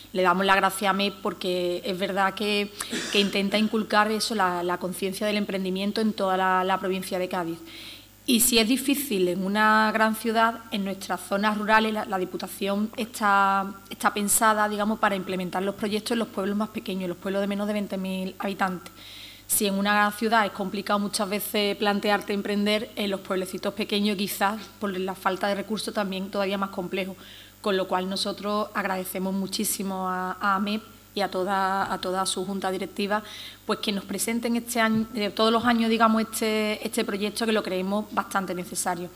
Le damos las gracias a AMEP porque es verdad que intenta inculcar eso, la conciencia del emprendimiento en toda la provincia de Cádiz. Y si es difícil en una gran ciudad, en nuestras zonas rurales la Diputación está pensada, digamos, para implementar los proyectos en los pueblos más pequeños, en los pueblos de menos de 20.000 habitantes. Si en una ciudad es complicado muchas veces plantearte emprender, en los pueblecitos pequeños quizás por la falta de recursos también todavía más complejo, con lo cual nosotros agradecemos muchísimo a AMEP y a toda su junta directiva, pues que nos presenten este año, todos los años, digamos, este proyecto, que lo creemos bastante necesario.